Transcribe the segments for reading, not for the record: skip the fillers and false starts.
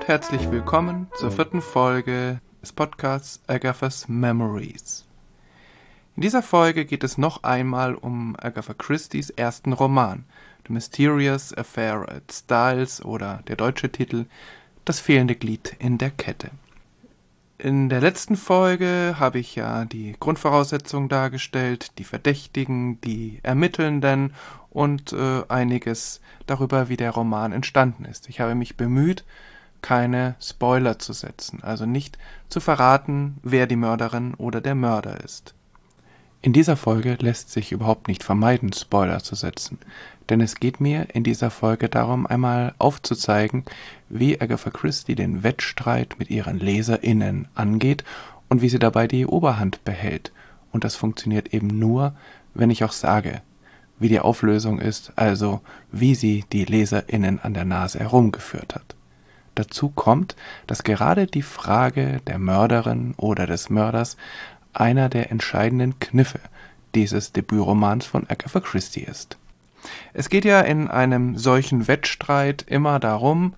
herzlich willkommen zur 4. Folge des Podcasts Agatha's Memories. In dieser Folge geht es noch einmal um Agatha Christies ersten Roman, The Mysterious Affair at Styles oder der deutsche Titel Das fehlende Glied in der Kette. In der letzten Folge habe ich ja die Grundvoraussetzungen dargestellt, die Verdächtigen, die Ermittelnden und einiges darüber, wie der Roman entstanden ist. Ich habe mich bemüht, keine Spoiler zu setzen, also nicht zu verraten, wer die Mörderin oder der Mörder ist. In dieser Folge lässt sich überhaupt nicht vermeiden, Spoiler zu setzen, denn es geht mir in dieser Folge darum, einmal aufzuzeigen, wie Agatha Christie den Wettstreit mit ihren LeserInnen angeht und wie sie dabei die Oberhand behält. Und das funktioniert eben nur, wenn ich auch sage, wie die Auflösung ist, also wie sie die LeserInnen an der Nase herumgeführt hat. Dazu kommt, dass gerade die Frage der Mörderin oder des Mörders einer der entscheidenden Kniffe dieses Debütromans von Agatha Christie ist. Es geht ja in einem solchen Wettstreit immer darum,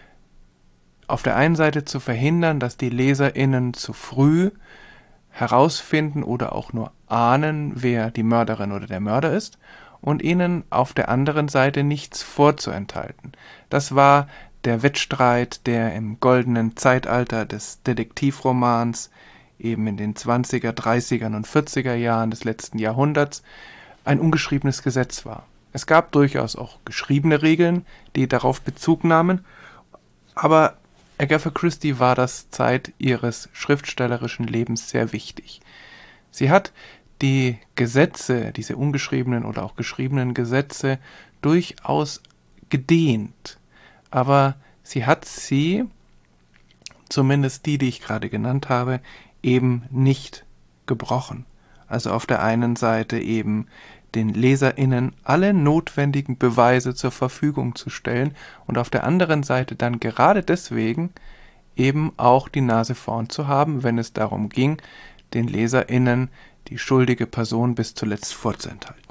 auf der einen Seite zu verhindern, dass die LeserInnen zu früh herausfinden oder auch nur ahnen, wer die Mörderin oder der Mörder ist, und ihnen auf der anderen Seite nichts vorzuenthalten. Das war der Wettstreit, der im goldenen Zeitalter des Detektivromans eben in den 20er, 30er und 40er Jahren des letzten Jahrhunderts ein ungeschriebenes Gesetz war. Es gab durchaus auch geschriebene Regeln, die darauf Bezug nahmen, aber Agatha Christie war das Zeit ihres schriftstellerischen Lebens sehr wichtig. Sie hat die Gesetze, diese ungeschriebenen oder auch geschriebenen Gesetze, durchaus gedehnt, aber sie hat sie, zumindest die ich gerade genannt habe, eben nicht gebrochen. Also auf der einen Seite eben den LeserInnen alle notwendigen Beweise zur Verfügung zu stellen und auf der anderen Seite dann gerade deswegen eben auch die Nase vorn zu haben, wenn es darum ging, den LeserInnen die schuldige Person bis zuletzt vorzuenthalten.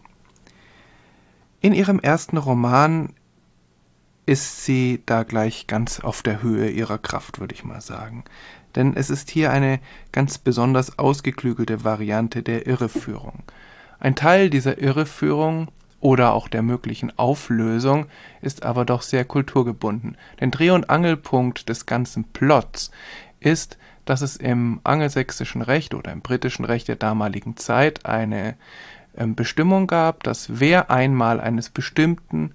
In ihrem ersten Roman ist sie da gleich ganz auf der Höhe ihrer Kraft, würde ich mal sagen. Denn es ist hier eine ganz besonders ausgeklügelte Variante der Irreführung. Ein Teil dieser Irreführung oder auch der möglichen Auflösung ist aber doch sehr kulturgebunden. Denn Dreh- und Angelpunkt des ganzen Plots ist, dass es im angelsächsischen Recht oder im britischen Recht der damaligen Zeit eine Bestimmung gab, dass wer einmal eines bestimmten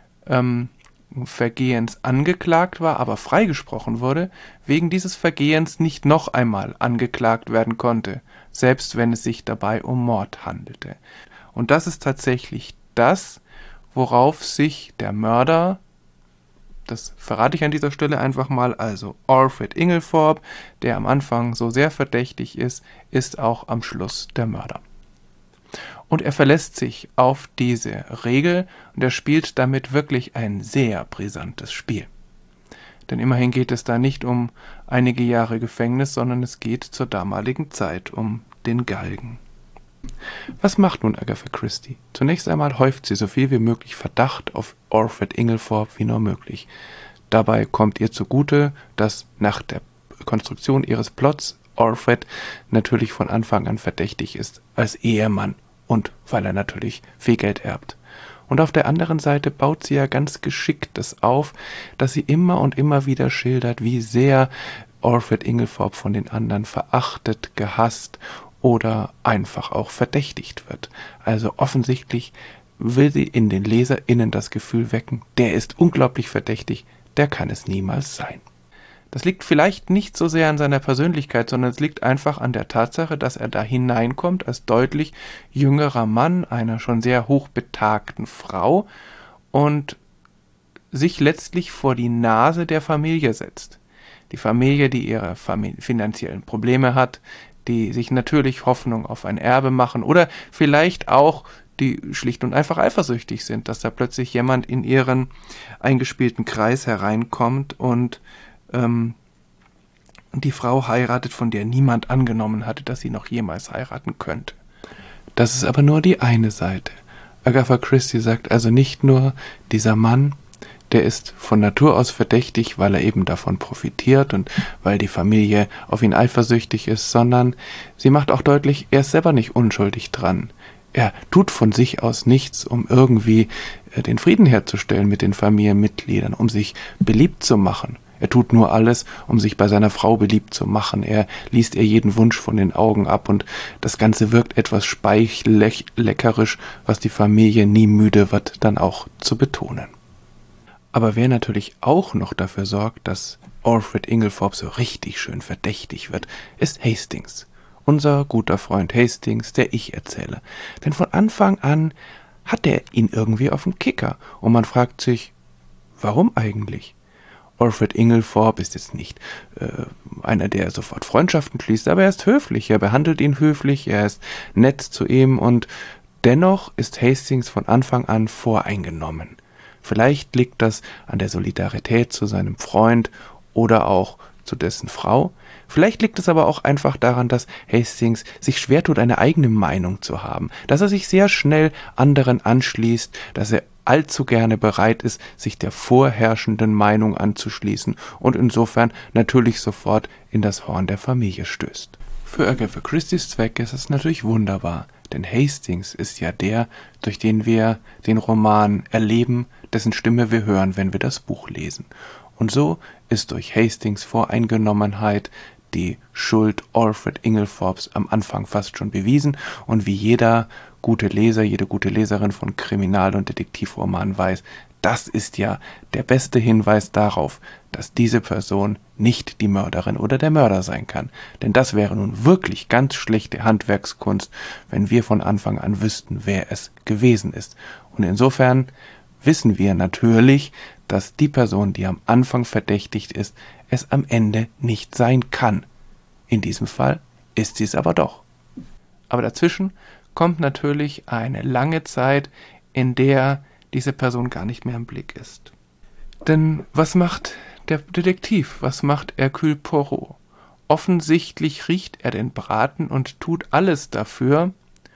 Vergehens angeklagt war, aber freigesprochen wurde, wegen dieses Vergehens nicht noch einmal angeklagt werden konnte, selbst wenn es sich dabei um Mord handelte. Und das ist tatsächlich das, worauf sich der Mörder, das verrate ich an dieser Stelle einfach mal, also Alfred Inglethorpe, der am Anfang so sehr verdächtig ist, ist auch am Schluss der Mörder. Und er verlässt sich auf diese Regel und er spielt damit wirklich ein sehr brisantes Spiel. Denn immerhin geht es da nicht um einige Jahre Gefängnis, sondern es geht zur damaligen Zeit um den Galgen. Was macht nun Agatha Christie? Zunächst einmal häuft sie so viel wie möglich Verdacht auf Alfred Inglethorpe wie nur möglich. Dabei kommt ihr zugute, dass nach der Konstruktion ihres Plots Alfred natürlich von Anfang an verdächtig ist als Ehemann. Und weil er natürlich viel Geld erbt. Und auf der anderen Seite baut sie ja ganz geschickt das auf, dass sie immer und immer wieder schildert, wie sehr Alfred Inglethorpe von den anderen verachtet, gehasst oder einfach auch verdächtigt wird. Also offensichtlich will sie in den LeserInnen das Gefühl wecken, der ist unglaublich verdächtig, der kann es niemals sein. Das liegt vielleicht nicht so sehr an seiner Persönlichkeit, sondern es liegt einfach an der Tatsache, dass er da hineinkommt als deutlich jüngerer Mann einer schon sehr hochbetagten Frau und sich letztlich vor die Nase der Familie setzt. Die Familie, die ihre finanziellen Probleme hat, die sich natürlich Hoffnung auf ein Erbe machen oder vielleicht auch die schlicht und einfach eifersüchtig sind, dass da plötzlich jemand in ihren eingespielten Kreis hereinkommt und die Frau heiratet, von der niemand angenommen hatte, dass sie noch jemals heiraten könnte. Das ist aber nur die eine Seite. Agatha Christie sagt also nicht nur, dieser Mann, der ist von Natur aus verdächtig, weil er eben davon profitiert und weil die Familie auf ihn eifersüchtig ist, sondern sie macht auch deutlich, er ist selber nicht unschuldig dran. Er tut von sich aus nichts, um irgendwie den Frieden herzustellen mit den Familienmitgliedern, um sich beliebt zu machen. Er tut nur alles, um sich bei seiner Frau beliebt zu machen. Er liest ihr jeden Wunsch von den Augen ab und das Ganze wirkt etwas speichelleckerisch, was die Familie nie müde wird, dann auch zu betonen. Aber wer natürlich auch noch dafür sorgt, dass Alfred Inglethorpe so richtig schön verdächtig wird, ist Hastings. Unser guter Freund Hastings, der Ich-Erzähler. Denn von Anfang an hat er ihn irgendwie auf dem Kicker. Und man fragt sich, warum eigentlich? Alfred Inglethorpe ist jetzt nicht einer, der sofort Freundschaften schließt, aber er ist höflich, er behandelt ihn höflich, er ist nett zu ihm und dennoch ist Hastings von Anfang an voreingenommen. Vielleicht liegt das an der Solidarität zu seinem Freund oder auch zu dessen Frau. Vielleicht liegt es aber auch einfach daran, dass Hastings sich schwer tut, eine eigene Meinung zu haben, dass er sich sehr schnell anderen anschließt, dass er allzu gerne bereit ist, sich der vorherrschenden Meinung anzuschließen und insofern natürlich sofort in das Horn der Familie stößt. Für Agatha Christies Zweck ist es natürlich wunderbar, denn Hastings ist ja der, durch den wir den Roman erleben, dessen Stimme wir hören, wenn wir das Buch lesen. Und so ist durch Hastings Voreingenommenheit die Schuld Alfred Inglethorpes am Anfang fast schon bewiesen und wie jeder gute Leser, jede gute Leserin von Kriminal- und Detektivromanen weiß, das ist ja der beste Hinweis darauf, dass diese Person nicht die Mörderin oder der Mörder sein kann. Denn das wäre nun wirklich ganz schlechte Handwerkskunst, wenn wir von Anfang an wüssten, wer es gewesen ist. Und insofern wissen wir natürlich, dass die Person, die am Anfang verdächtigt ist, es am Ende nicht sein kann. In diesem Fall ist sie es aber doch. Aber dazwischen kommt natürlich eine lange Zeit, in der diese Person gar nicht mehr im Blick ist. Denn was macht der Detektiv? Was macht Hercule Poirot? Offensichtlich riecht er den Braten und tut alles dafür,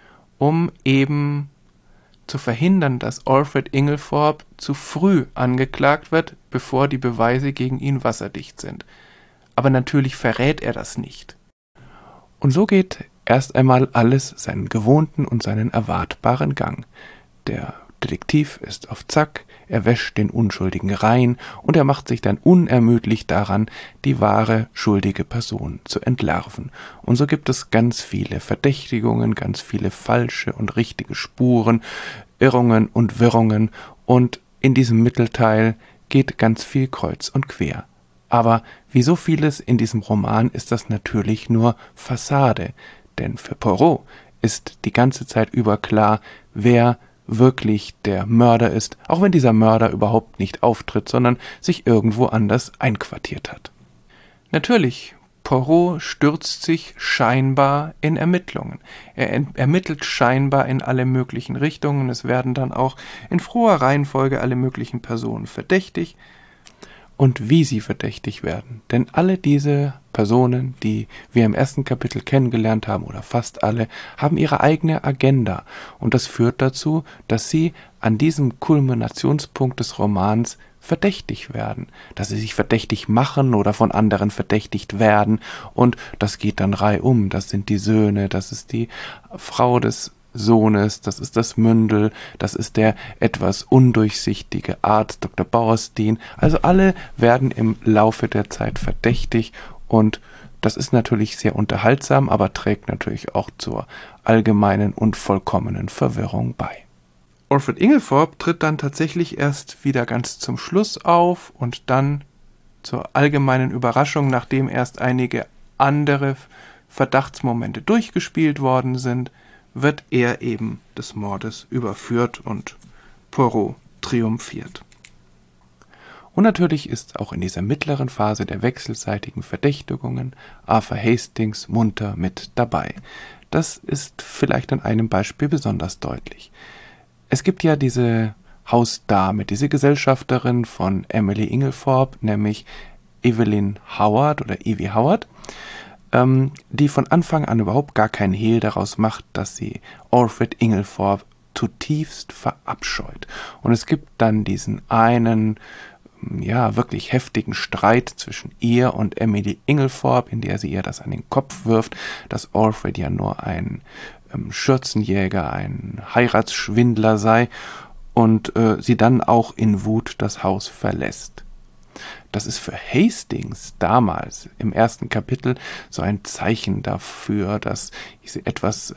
um eben zu verhindern, dass Alfred Inglethorpe zu früh angeklagt wird, bevor die Beweise gegen ihn wasserdicht sind. Aber natürlich verrät er das nicht. Und so geht erst einmal alles seinen gewohnten und seinen erwartbaren Gang. Der Detektiv ist auf Zack, er wäscht den Unschuldigen rein und er macht sich dann unermüdlich daran, die wahre schuldige Person zu entlarven. Und so gibt es ganz viele Verdächtigungen, ganz viele falsche und richtige Spuren, Irrungen und Wirrungen und in diesem Mittelteil geht ganz viel kreuz und quer. Aber wie so vieles in diesem Roman ist das natürlich nur Fassade, denn für Poirot ist die ganze Zeit über klar, wer wirklich der Mörder ist, auch wenn dieser Mörder überhaupt nicht auftritt, sondern sich irgendwo anders einquartiert hat. Natürlich, Poirot stürzt sich scheinbar in Ermittlungen. Er ermittelt scheinbar in alle möglichen Richtungen. Es werden dann auch in froher Reihenfolge alle möglichen Personen verdächtig. Und wie sie verdächtig werden. Denn alle diese Personen, die wir im ersten Kapitel kennengelernt haben, oder fast alle, haben ihre eigene Agenda. Und das führt dazu, dass sie an diesem Kulminationspunkt des Romans verdächtig werden. Dass sie sich verdächtig machen oder von anderen verdächtigt werden. Und das geht dann reihum. Das sind die Söhne, das ist die Frau des Sohnes, das ist das Mündel, das ist der etwas undurchsichtige Arzt Dr. Bauerstein. Also alle werden im Laufe der Zeit verdächtig und das ist natürlich sehr unterhaltsam, aber trägt natürlich auch zur allgemeinen und vollkommenen Verwirrung bei. Alfred Inglethorpe tritt dann tatsächlich erst wieder ganz zum Schluss auf und dann zur allgemeinen Überraschung, nachdem erst einige andere Verdachtsmomente durchgespielt worden sind, wird er eben des Mordes überführt und Poirot triumphiert. Und natürlich ist auch in dieser mittleren Phase der wechselseitigen Verdächtigungen Arthur Hastings munter mit dabei. Das ist vielleicht an einem Beispiel besonders deutlich. Es gibt ja diese Hausdame, diese Gesellschafterin von Emily Inglethorpe, nämlich Evelyn Howard oder Evie Howard, die von Anfang an überhaupt gar keinen Hehl daraus macht, dass sie Alfred Inglethorpe zutiefst verabscheut. Und es gibt dann diesen einen, ja, wirklich heftigen Streit zwischen ihr und Emily Inglethorpe, in der sie ihr das an den Kopf wirft, dass Alfred ja nur ein Schürzenjäger, ein Heiratsschwindler sei und sie dann auch in Wut das Haus verlässt. Das ist für Hastings damals im ersten Kapitel so ein Zeichen dafür, dass etwas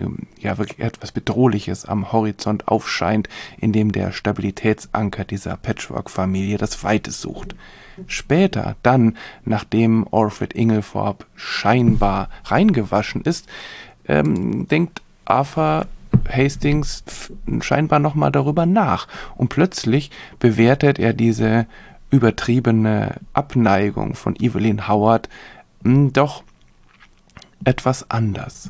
Bedrohliches am Horizont aufscheint, in dem der Stabilitätsanker dieser Patchwork-Familie das Weite sucht. Später, dann, nachdem Alfred Inglethorpe scheinbar reingewaschen ist, denkt Arthur Hastings scheinbar nochmal darüber nach und plötzlich bewertet er diese übertriebene Abneigung von Evelyn Howard doch etwas anders.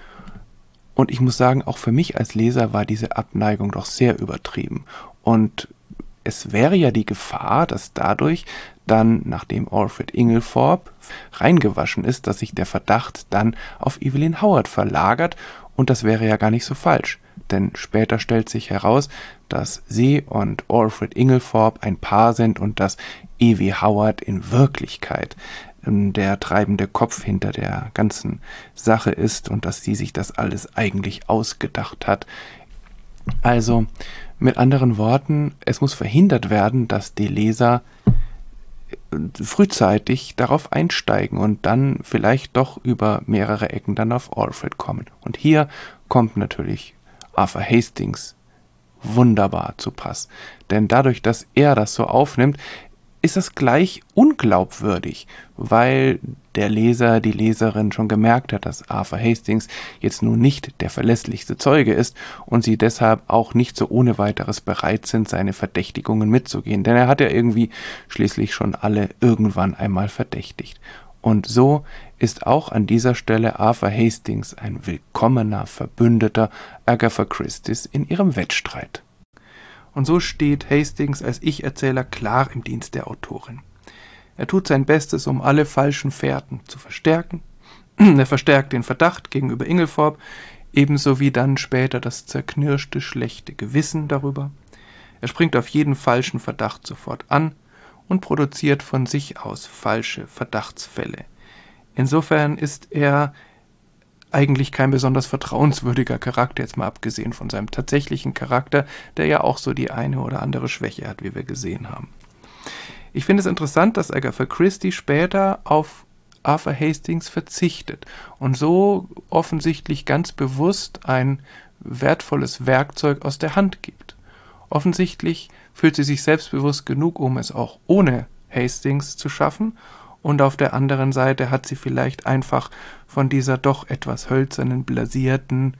Und ich muss sagen, auch für mich als Leser war diese Abneigung doch sehr übertrieben. Und es wäre ja die Gefahr, dass dadurch dann, nachdem Alfred Inglethorpe reingewaschen ist, dass sich der Verdacht dann auf Evelyn Howard verlagert. Und das wäre ja gar nicht so falsch. Denn später stellt sich heraus, dass sie und Alfred Inglethorpe ein Paar sind und dass Evie Howard in Wirklichkeit der treibende Kopf hinter der ganzen Sache ist und dass sie sich das alles eigentlich ausgedacht hat. Also, mit anderen Worten, es muss verhindert werden, dass die Leser frühzeitig darauf einsteigen und dann vielleicht doch über mehrere Ecken dann auf Alfred kommen. Und hier kommt natürlich Arthur Hastings wunderbar zu Pass. Denn dadurch, dass er das so aufnimmt, ist das gleich unglaubwürdig, weil der Leser, die Leserin schon gemerkt hat, dass Arthur Hastings jetzt nun nicht der verlässlichste Zeuge ist und sie deshalb auch nicht so ohne weiteres bereit sind, seine Verdächtigungen mitzugehen. Denn er hat ja irgendwie schließlich schon alle irgendwann einmal verdächtigt. Und so ist auch an dieser Stelle Arthur Hastings ein willkommener Verbündeter Agatha Christies in ihrem Wettstreit. Und so steht Hastings als Ich-Erzähler klar im Dienst der Autorin. Er tut sein Bestes, um alle falschen Fährten zu verstärken. Er verstärkt den Verdacht gegenüber Inglethorpe, ebenso wie dann später das zerknirschte, schlechte Gewissen darüber. Er springt auf jeden falschen Verdacht sofort an und produziert von sich aus falsche Verdachtsfälle. Insofern ist er eigentlich kein besonders vertrauenswürdiger Charakter, jetzt mal abgesehen von seinem tatsächlichen Charakter, der ja auch so die eine oder andere Schwäche hat, wie wir gesehen haben. Ich finde es interessant, dass Agatha Christie später auf Arthur Hastings verzichtet und so offensichtlich ganz bewusst ein wertvolles Werkzeug aus der Hand gibt. Offensichtlich fühlt sie sich selbstbewusst genug, um es auch ohne Hastings zu schaffen, und auf der anderen Seite hat sie vielleicht einfach von dieser doch etwas hölzernen, blasierten,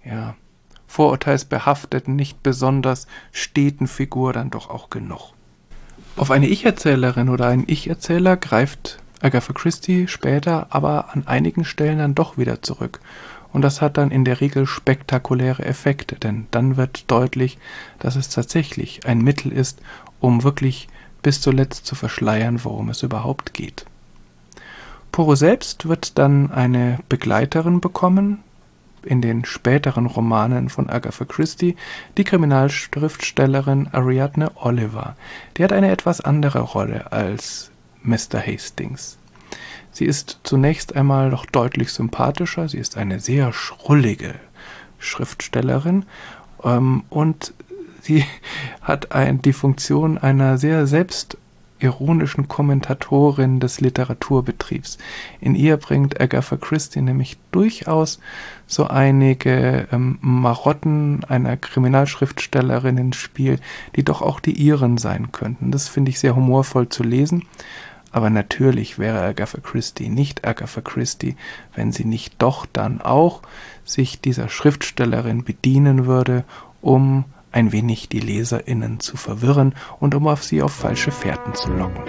vorurteilsbehafteten, nicht besonders steten Figur dann doch auch genug. Auf eine Ich-Erzählerin oder einen Ich-Erzähler greift Agatha Christie später aber an einigen Stellen dann doch wieder zurück. Und das hat dann in der Regel spektakuläre Effekte, denn dann wird deutlich, dass es tatsächlich ein Mittel ist, um wirklich bis zuletzt zu verschleiern, worum es überhaupt geht. Poirot selbst wird dann eine Begleiterin bekommen, in den späteren Romanen von Agatha Christie, die Kriminalschriftstellerin Ariadne Oliver. Die hat eine etwas andere Rolle als Mr. Hastings. Sie ist zunächst einmal noch deutlich sympathischer, sie ist eine sehr schrullige Schriftstellerin und sie hat die Funktion einer sehr selbstironischen Kommentatorin des Literaturbetriebs. In ihr bringt Agatha Christie nämlich durchaus so einige Marotten einer Kriminalschriftstellerin ins Spiel, die doch auch die ihren sein könnten. Das finde ich sehr humorvoll zu lesen. Aber natürlich wäre Agatha Christie nicht Agatha Christie, wenn sie nicht doch dann auch sich dieser Schriftstellerin bedienen würde, um ein wenig die LeserInnen zu verwirren und um sie auf falsche Fährten zu locken.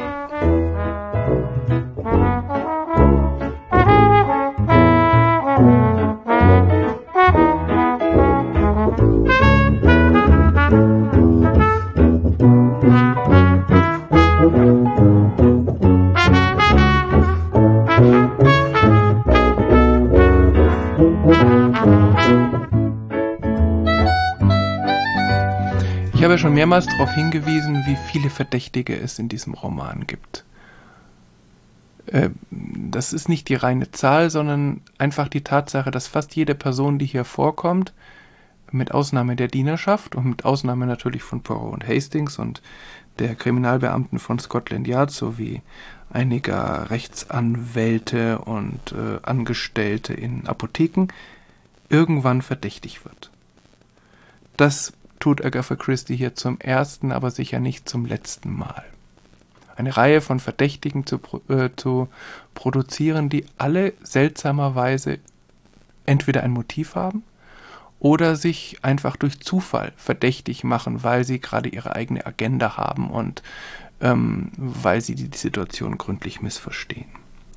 habe ja schon mehrmals darauf hingewiesen, wie viele Verdächtige es in diesem Roman gibt. Das ist nicht die reine Zahl, sondern einfach die Tatsache, dass fast jede Person, die hier vorkommt, mit Ausnahme der Dienerschaft und mit Ausnahme natürlich von Poirot und Hastings und der Kriminalbeamten von Scotland Yard sowie einiger Rechtsanwälte und Angestellte in Apotheken, irgendwann verdächtig wird. Das tut Agatha Christie hier zum ersten, aber sicher nicht zum letzten Mal. Eine Reihe von Verdächtigen zu produzieren, die alle seltsamerweise entweder ein Motiv haben oder sich einfach durch Zufall verdächtig machen, weil sie gerade ihre eigene Agenda haben und weil sie die Situation gründlich missverstehen.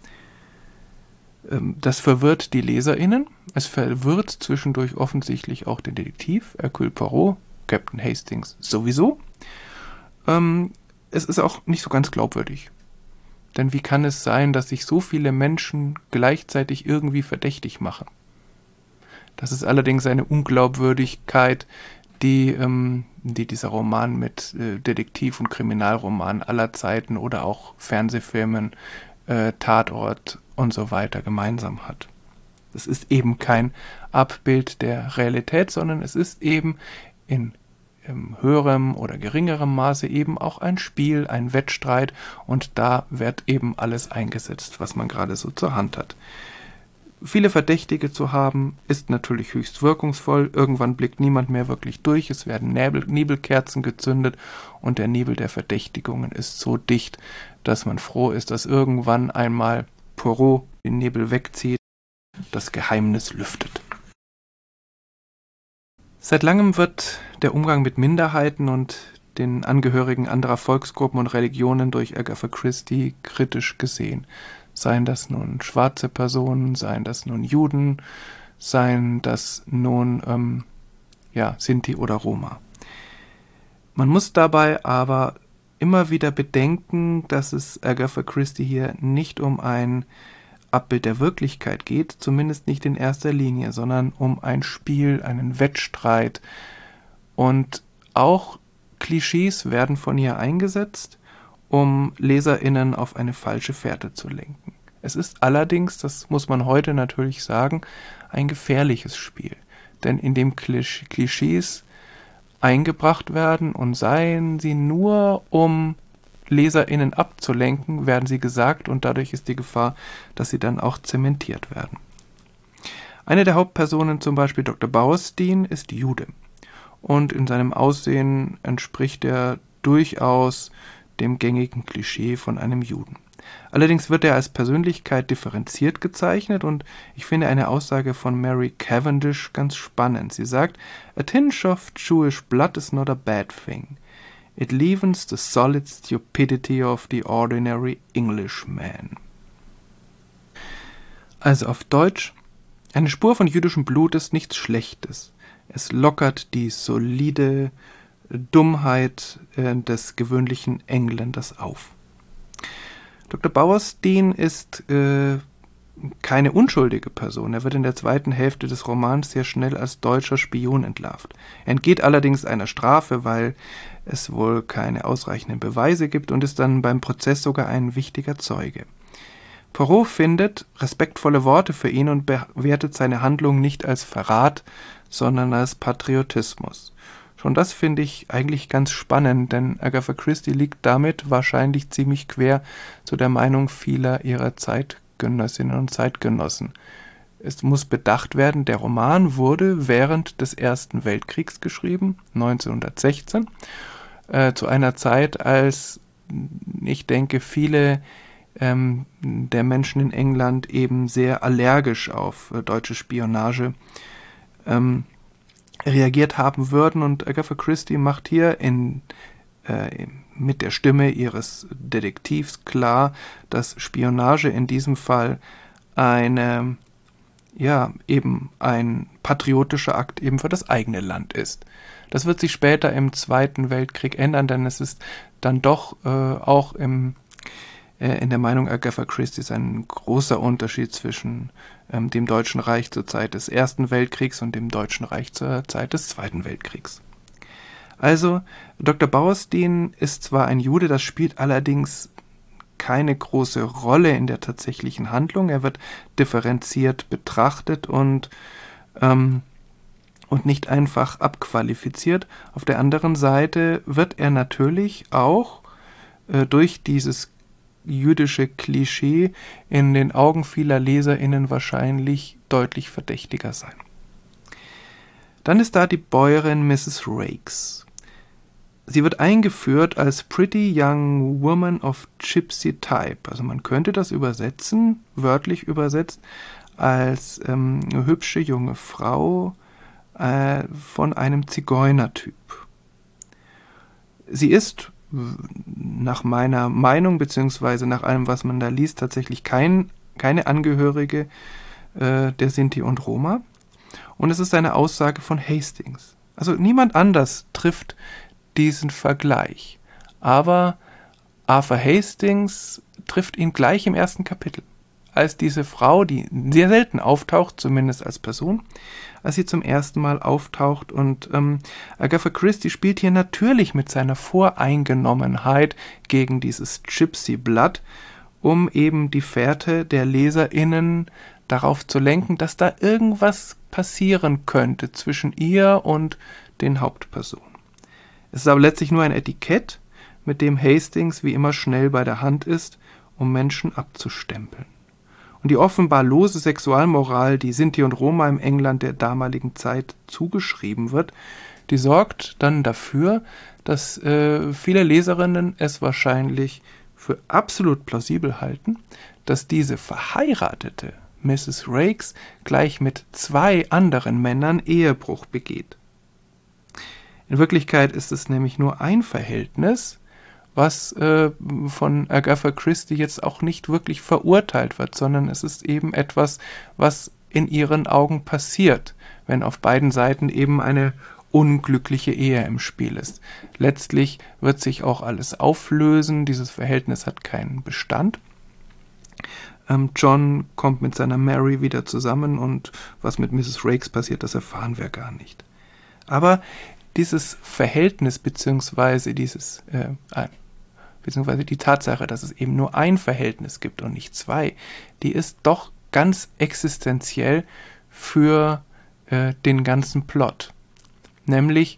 Das verwirrt die LeserInnen. Es verwirrt zwischendurch offensichtlich auch den Detektiv, Hercule Poirot, Captain Hastings sowieso. Es ist auch nicht so ganz glaubwürdig. Denn wie kann es sein, dass sich so viele Menschen gleichzeitig irgendwie verdächtig machen? Das ist allerdings eine Unglaubwürdigkeit, die dieser Roman mit Detektiv- und Kriminalroman aller Zeiten oder auch Fernsehfilmen, Tatort und so weiter gemeinsam hat. Es ist eben kein Abbild der Realität, sondern es ist eben in höherem oder geringerem Maße eben auch ein Spiel, ein Wettstreit, und da wird eben alles eingesetzt, was man gerade so zur Hand hat. Viele Verdächtige zu haben, ist natürlich höchst wirkungsvoll. Irgendwann blickt niemand mehr wirklich durch. Es werden Nebelkerzen gezündet und der Nebel der Verdächtigungen ist so dicht, dass man froh ist, dass irgendwann einmal Poirot den Nebel wegzieht, das Geheimnis lüftet. Seit langem wird der Umgang mit Minderheiten und den Angehörigen anderer Volksgruppen und Religionen durch Agatha Christie kritisch gesehen. Seien das nun schwarze Personen, seien das nun Juden, seien das nun Sinti oder Roma. Man muss dabei aber immer wieder bedenken, dass es Agatha Christie hier nicht um ein Abbild der Wirklichkeit geht, zumindest nicht in erster Linie, sondern um ein Spiel, einen Wettstreit. Und auch Klischees werden von ihr eingesetzt, um LeserInnen auf eine falsche Fährte zu lenken. Es ist allerdings, das muss man heute natürlich sagen, ein gefährliches Spiel. Denn indem Klischees eingebracht werden und seien sie nur, um LeserInnen abzulenken, werden sie gesagt und dadurch ist die Gefahr, dass sie dann auch zementiert werden. Eine der Hauptpersonen, zum Beispiel Dr. Bauerstein, ist Jude. Und in seinem Aussehen entspricht er durchaus dem gängigen Klischee von einem Juden. Allerdings wird er als Persönlichkeit differenziert gezeichnet und ich finde eine Aussage von Mary Cavendish ganz spannend. Sie sagt, "A tinge of Jewish blood is not a bad thing. It leavens the solid stupidity of the ordinary Englishman." Also auf Deutsch, eine Spur von jüdischem Blut ist nichts Schlechtes. Es lockert die solide Dummheit des gewöhnlichen Engländers auf. Dr. Bauerstein ist keine unschuldige Person. Er wird in der zweiten Hälfte des Romans sehr schnell als deutscher Spion entlarvt. Er entgeht allerdings einer Strafe, weil es wohl keine ausreichenden Beweise gibt und ist dann beim Prozess sogar ein wichtiger Zeuge. Poirot findet respektvolle Worte für ihn und bewertet seine Handlung nicht als Verrat, sondern als Patriotismus. Schon das finde ich eigentlich ganz spannend, denn Agatha Christie liegt damit wahrscheinlich ziemlich quer zu der Meinung vieler ihrer Zeitgenössinnen und Zeitgenossen. Es muss bedacht werden, der Roman wurde während des Ersten Weltkriegs geschrieben, 1916, zu einer Zeit, als ich denke, viele der Menschen in England eben sehr allergisch auf deutsche Spionage reagiert haben würden, und Agatha Christie macht hier mit der Stimme ihres Detektivs klar, dass Spionage in diesem Fall ein patriotischer Akt eben für das eigene Land ist. Das wird sich später im Zweiten Weltkrieg ändern, denn es ist dann doch auch in der Meinung Agatha Christies ein großer Unterschied zwischen dem Deutschen Reich zur Zeit des Ersten Weltkriegs und dem Deutschen Reich zur Zeit des Zweiten Weltkriegs. Also, Dr. Bauerstein ist zwar ein Jude, das spielt allerdings keine große Rolle in der tatsächlichen Handlung. Er wird differenziert betrachtet und nicht einfach abqualifiziert. Auf der anderen Seite wird er natürlich auch durch dieses jüdische Klischee in den Augen vieler LeserInnen wahrscheinlich deutlich verdächtiger sein. Dann ist da die Bäuerin Mrs. Raikes. Sie wird eingeführt als Pretty Young Woman of Gypsy Type. Also man könnte das übersetzen, wörtlich übersetzt, als eine hübsche junge Frau von einem Zigeunertyp. Sie ist nach meiner Meinung, beziehungsweise nach allem, was man da liest, tatsächlich keine Angehörige der Sinti und Roma. Und es ist eine Aussage von Hastings. Also niemand anders trifft diesen Vergleich. Aber Arthur Hastings trifft ihn gleich im ersten Kapitel. Als diese Frau, die sehr selten auftaucht, zumindest als Person, als sie zum ersten Mal auftaucht. Und Agatha Christie spielt hier natürlich mit seiner Voreingenommenheit gegen dieses Gypsy-Blood, um eben die Fährte der LeserInnen darauf zu lenken, dass da irgendwas passieren könnte zwischen ihr und den Hauptpersonen. Es ist aber letztlich nur ein Etikett, mit dem Hastings wie immer schnell bei der Hand ist, um Menschen abzustempeln. Und die offenbar lose Sexualmoral, die Sinti und Roma im England der damaligen Zeit zugeschrieben wird, die sorgt dann dafür, dass viele Leserinnen es wahrscheinlich für absolut plausibel halten, dass diese verheiratete Mrs. Raikes gleich mit 2 anderen Männern Ehebruch begeht. In Wirklichkeit ist es nämlich nur ein Verhältnis, was von Agatha Christie jetzt auch nicht wirklich verurteilt wird, sondern es ist eben etwas, was in ihren Augen passiert, wenn auf beiden Seiten eben eine unglückliche Ehe im Spiel ist. Letztlich wird sich auch alles auflösen, dieses Verhältnis hat keinen Bestand. John kommt mit seiner Mary wieder zusammen und was mit Mrs. Raikes passiert, das erfahren wir gar nicht. Aber dieses Verhältnis beziehungsweise die Tatsache, dass es eben nur ein Verhältnis gibt und nicht 2, die ist doch ganz existenziell für den ganzen Plot. Nämlich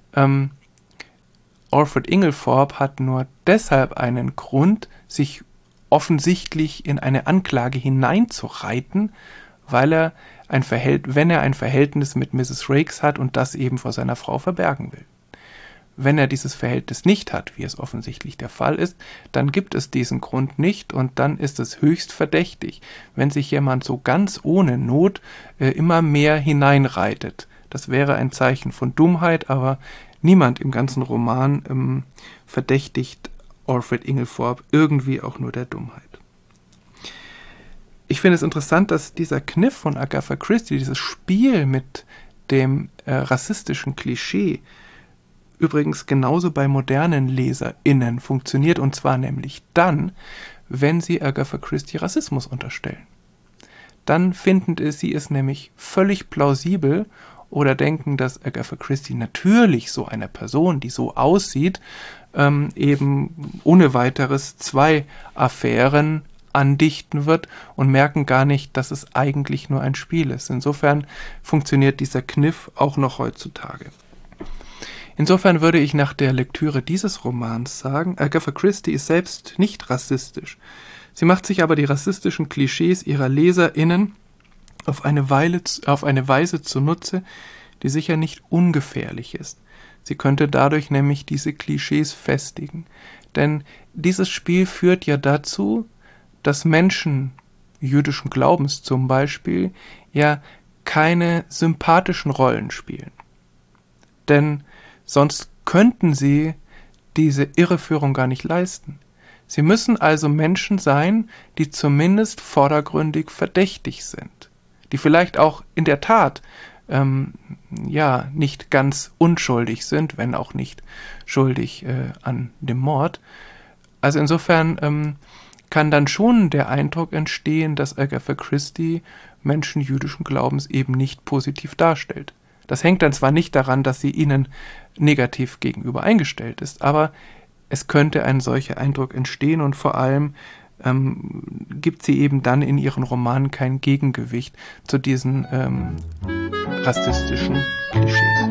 Alfred Inglethorpe hat nur deshalb einen Grund, sich offensichtlich in eine Anklage hineinzureiten, weil er wenn er ein Verhältnis mit Mrs. Raikes hat und das eben vor seiner Frau verbergen will. Wenn er dieses Verhältnis nicht hat, wie es offensichtlich der Fall ist, dann gibt es diesen Grund nicht und dann ist es höchst verdächtig, wenn sich jemand so ganz ohne Not immer mehr hineinreitet. Das wäre ein Zeichen von Dummheit, aber niemand im ganzen Roman verdächtigt Alfred Inglethorpe irgendwie auch nur der Dummheit. Ich finde es interessant, dass dieser Kniff von Agatha Christie, dieses Spiel mit dem rassistischen Klischee, übrigens genauso bei modernen LeserInnen funktioniert, und zwar nämlich dann, wenn sie Agatha Christie Rassismus unterstellen. Dann finden sie es nämlich völlig plausibel oder denken, dass Agatha Christie natürlich so einer Person, die so aussieht, eben ohne weiteres 2 Affären andichten wird und merken gar nicht, dass es eigentlich nur ein Spiel ist. Insofern funktioniert dieser Kniff auch noch heutzutage. Insofern würde ich nach der Lektüre dieses Romans sagen, Agatha Christie ist selbst nicht rassistisch. Sie macht sich aber die rassistischen Klischees ihrer LeserInnen auf eine Weise zunutze, die sicher nicht ungefährlich ist. Sie könnte dadurch nämlich diese Klischees festigen. Denn dieses Spiel führt ja dazu, dass Menschen jüdischen Glaubens zum Beispiel ja keine sympathischen Rollen spielen. Denn sonst könnten sie diese Irreführung gar nicht leisten. Sie müssen also Menschen sein, die zumindest vordergründig verdächtig sind, die vielleicht auch in der Tat nicht ganz unschuldig sind, wenn auch nicht schuldig an dem Mord. Also insofern kann dann schon der Eindruck entstehen, dass Agatha Christie Menschen jüdischen Glaubens eben nicht positiv darstellt. Das hängt dann zwar nicht daran, dass sie ihnen negativ gegenüber eingestellt ist, aber es könnte ein solcher Eindruck entstehen und vor allem gibt sie eben dann in ihren Romanen kein Gegengewicht zu diesen rassistischen Klischees.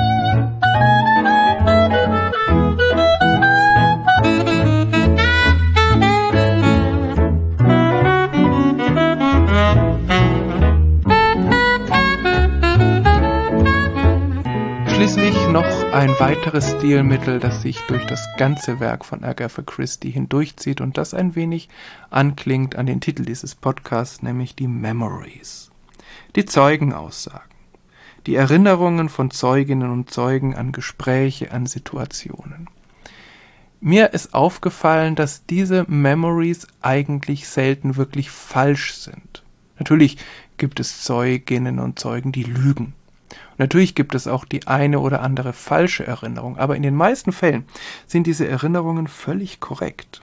Schließlich noch ein weiteres Stilmittel, das sich durch das ganze Werk von Agatha Christie hindurchzieht und das ein wenig anklingt an den Titel dieses Podcasts, nämlich die Memories. Die Zeugenaussagen, die Erinnerungen von Zeuginnen und Zeugen an Gespräche, an Situationen. Mir ist aufgefallen, dass diese Memories eigentlich selten wirklich falsch sind. Natürlich gibt es Zeuginnen und Zeugen, die lügen. Und natürlich gibt es auch die eine oder andere falsche Erinnerung, aber in den meisten Fällen sind diese Erinnerungen völlig korrekt.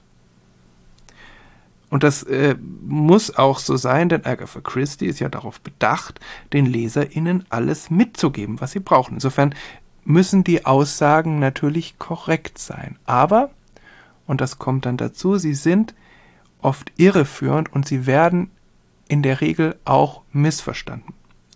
Und das muss auch so sein, denn Agatha Christie ist ja darauf bedacht, den LeserInnen alles mitzugeben, was sie brauchen. Insofern müssen die Aussagen natürlich korrekt sein. Aber, und das kommt dann dazu, sie sind oft irreführend und sie werden in der Regel auch missverstanden.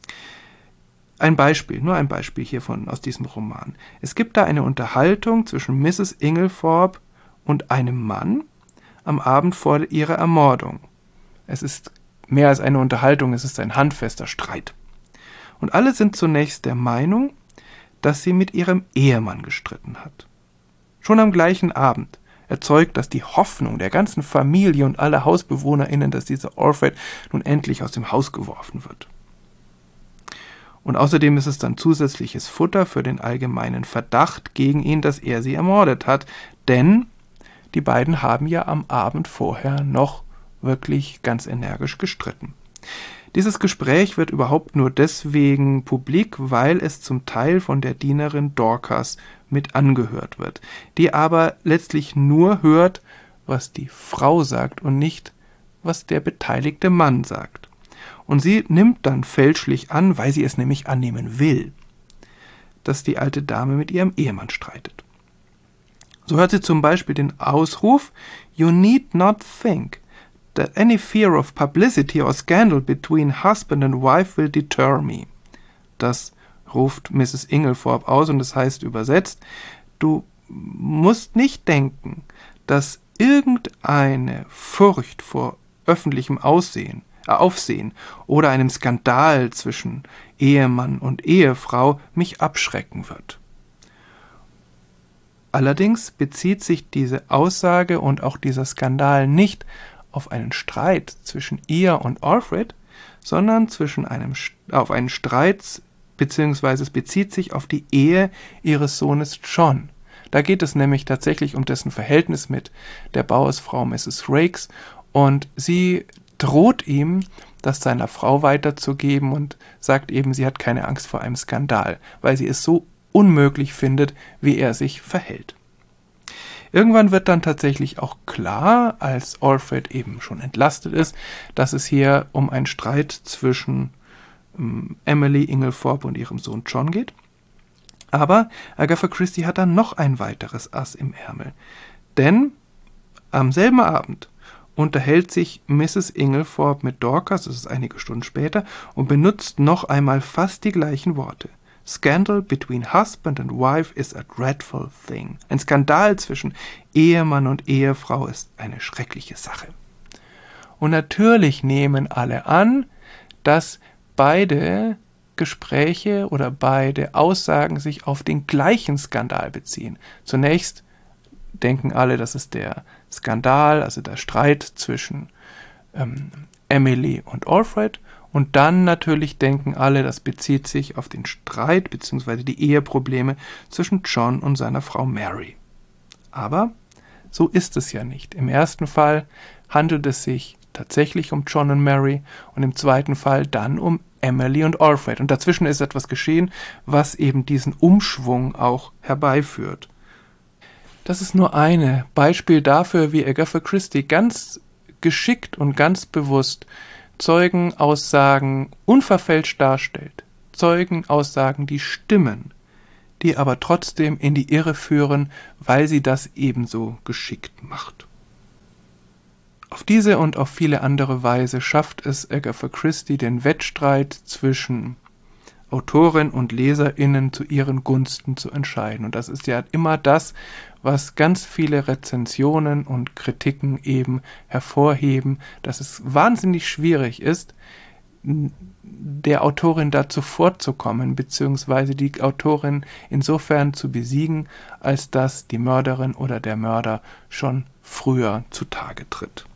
Nur ein Beispiel hier aus diesem Roman. Es gibt da eine Unterhaltung zwischen Mrs. Inglethorpe und einem Mann am Abend vor ihrer Ermordung. Es ist mehr als eine Unterhaltung, es ist ein handfester Streit. Und alle sind zunächst der Meinung, dass sie mit ihrem Ehemann gestritten hat. Schon am gleichen Abend erzeugt das die Hoffnung der ganzen Familie und aller HausbewohnerInnen, dass dieser Alfred nun endlich aus dem Haus geworfen wird. Und außerdem ist es dann zusätzliches Futter für den allgemeinen Verdacht gegen ihn, dass er sie ermordet hat. Denn die beiden haben ja am Abend vorher noch wirklich ganz energisch gestritten. Dieses Gespräch wird überhaupt nur deswegen publik, weil es zum Teil von der Dienerin Dorcas mit angehört wird, die aber letztlich nur hört, was die Frau sagt und nicht, was der beteiligte Mann sagt. Und sie nimmt dann fälschlich an, weil sie es nämlich annehmen will, dass die alte Dame mit ihrem Ehemann streitet. So hört sie zum Beispiel den Ausruf "You need not think that any fear of publicity or scandal between husband and wife will deter me." Das ruft Mrs. Inglethorpe aus und das heißt übersetzt: Du musst nicht denken, dass irgendeine Furcht vor öffentlichem Aufsehen oder einem Skandal zwischen Ehemann und Ehefrau mich abschrecken wird. Allerdings bezieht sich diese Aussage und auch dieser Skandal nicht auf einen Streit zwischen ihr und Alfred, sondern auf einen Streit, beziehungsweise es bezieht sich auf die Ehe ihres Sohnes John. Da geht es nämlich tatsächlich um dessen Verhältnis mit der Bauersfrau Mrs. Raikes und sie droht ihm, das seiner Frau weiterzugeben und sagt eben, sie hat keine Angst vor einem Skandal, weil sie es so unmöglich findet, wie er sich verhält. Irgendwann wird dann tatsächlich auch klar, als Alfred eben schon entlastet ist, dass es hier um einen Streit zwischen Emily Inglethorpe und ihrem Sohn John geht. Aber Agatha Christie hat dann noch ein weiteres Ass im Ärmel. Denn am selben Abend unterhält sich Mrs. Inglethorpe mit Dorcas, das ist einige Stunden später, und benutzt noch einmal fast die gleichen Worte. Scandal between husband and wife is a dreadful thing. Ein Skandal zwischen Ehemann und Ehefrau ist eine schreckliche Sache. Und natürlich nehmen alle an, dass beide Gespräche oder beide Aussagen sich auf den gleichen Skandal beziehen. Zunächst denken alle, das ist der Skandal, also der Streit zwischen Emily und Alfred. Und dann natürlich denken alle, das bezieht sich auf den Streit bzw. die Eheprobleme zwischen John und seiner Frau Mary. Aber so ist es ja nicht. Im ersten Fall handelt es sich tatsächlich um John und Mary und im zweiten Fall dann um Emily und Alfred. Und dazwischen ist etwas geschehen, was eben diesen Umschwung auch herbeiführt. Das ist nur ein Beispiel dafür, wie Agatha Christie ganz geschickt und ganz bewusst Zeugenaussagen unverfälscht darstellt, Zeugenaussagen, die stimmen, die aber trotzdem in die Irre führen, weil sie das ebenso geschickt macht. Auf diese und auf viele andere Weise schafft es Agatha Christie, den Wettstreit zwischen Autoren und LeserInnen zu ihren Gunsten zu entscheiden. Und das ist ja immer das, was ganz viele Rezensionen und Kritiken eben hervorheben, dass es wahnsinnig schwierig ist, der Autorin dazu vorzukommen, beziehungsweise die Autorin insofern zu besiegen, als dass die Mörderin oder der Mörder schon früher zutage tritt.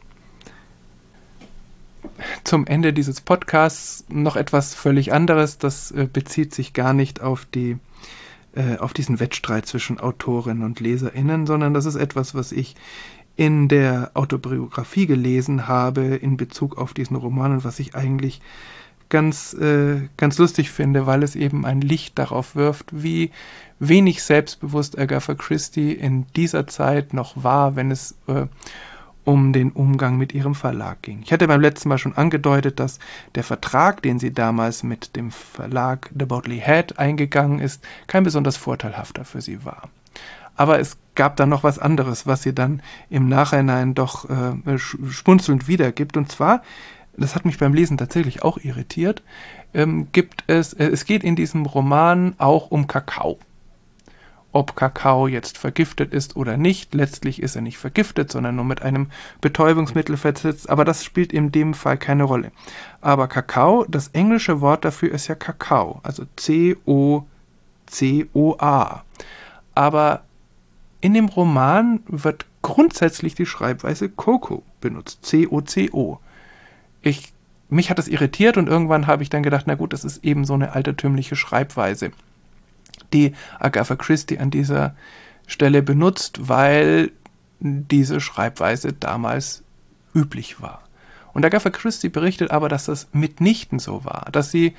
Zum Ende dieses Podcasts noch etwas völlig anderes. Das bezieht sich gar nicht auf diesen Wettstreit zwischen Autorinnen und LeserInnen, sondern das ist etwas, was ich in der Autobiografie gelesen habe in Bezug auf diesen Roman und was ich eigentlich ganz lustig finde, weil es eben ein Licht darauf wirft, wie wenig selbstbewusst Agatha Christie in dieser Zeit noch war, wenn es um den Umgang mit ihrem Verlag ging. Ich hatte beim letzten Mal schon angedeutet, dass der Vertrag, den sie damals mit dem Verlag The Bodley Head eingegangen ist, kein besonders vorteilhafter für sie war. Aber es gab dann noch was anderes, was sie dann im Nachhinein doch schmunzelnd wiedergibt. Und zwar, das hat mich beim Lesen tatsächlich auch irritiert, es geht in diesem Roman auch um Kakao. Ob Kakao jetzt vergiftet ist oder nicht, letztlich ist er nicht vergiftet, sondern nur mit einem Betäubungsmittel versetzt, aber das spielt in dem Fall keine Rolle. Aber Kakao, das englische Wort dafür ist ja Kakao, also C-O-C-O-A. Aber in dem Roman wird grundsätzlich die Schreibweise Coco benutzt, C-O-C-O. Mich hat das irritiert und irgendwann habe ich dann gedacht, na gut, das ist eben so eine altertümliche Schreibweise, die Agatha Christie an dieser Stelle benutzt, weil diese Schreibweise damals üblich war. Und Agatha Christie berichtet aber, dass das mitnichten so war, dass sie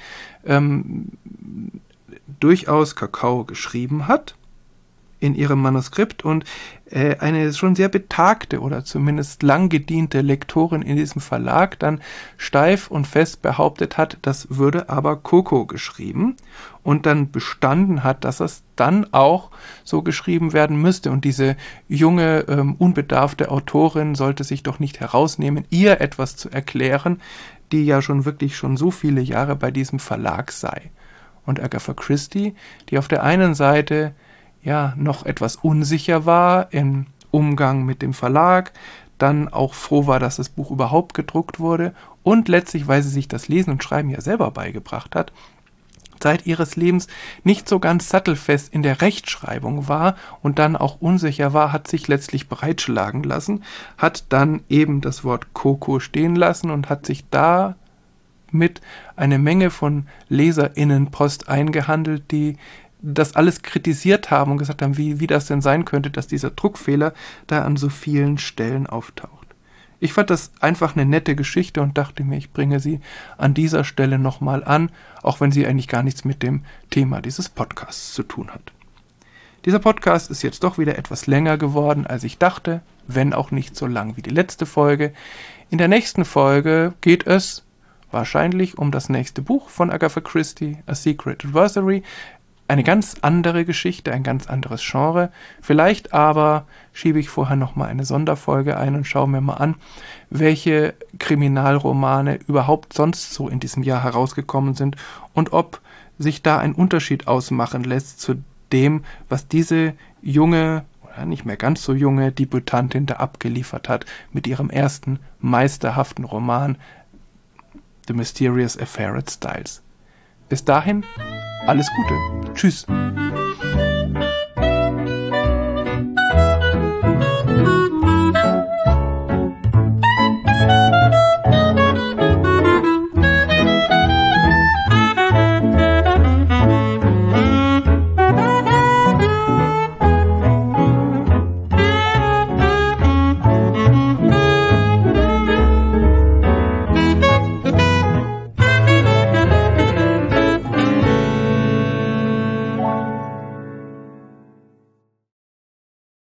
durchaus Kakao geschrieben hat in ihrem Manuskript und eine schon sehr betagte oder zumindest lang gediente Lektorin in diesem Verlag dann steif und fest behauptet hat, das würde aber Coco geschrieben und dann bestanden hat, dass es dann auch so geschrieben werden müsste. Und diese junge, unbedarfte Autorin sollte sich doch nicht herausnehmen, ihr etwas zu erklären, die ja schon wirklich schon so viele Jahre bei diesem Verlag sei. Und Agatha Christie, die auf der einen Seite ja noch etwas unsicher war im Umgang mit dem Verlag, dann auch froh war, dass das Buch überhaupt gedruckt wurde und letztlich, weil sie sich das Lesen und Schreiben ja selber beigebracht hat, Zeit ihres Lebens nicht so ganz sattelfest in der Rechtschreibung war und dann auch unsicher war, hat sich letztlich breitschlagen lassen, hat dann eben das Wort Coco stehen lassen und hat sich da mit eine Menge von LeserInnenpost eingehandelt, die das alles kritisiert haben und gesagt haben, wie das denn sein könnte, dass dieser Druckfehler da an so vielen Stellen auftaucht. Ich fand das einfach eine nette Geschichte und dachte mir, ich bringe sie an dieser Stelle nochmal an, auch wenn sie eigentlich gar nichts mit dem Thema dieses Podcasts zu tun hat. Dieser Podcast ist jetzt doch wieder etwas länger geworden, als ich dachte, wenn auch nicht so lang wie die letzte Folge. In der nächsten Folge geht es wahrscheinlich um das nächste Buch von Agatha Christie, A Secret Adversary. Eine ganz andere Geschichte, ein ganz anderes Genre. Vielleicht aber schiebe ich vorher nochmal eine Sonderfolge ein und schaue mir mal an, welche Kriminalromane überhaupt sonst so in diesem Jahr herausgekommen sind und ob sich da ein Unterschied ausmachen lässt zu dem, was diese junge, oder nicht mehr ganz so junge Debütantin da abgeliefert hat mit ihrem ersten meisterhaften Roman The Mysterious Affair at Styles. Bis dahin, alles Gute. Tschüss.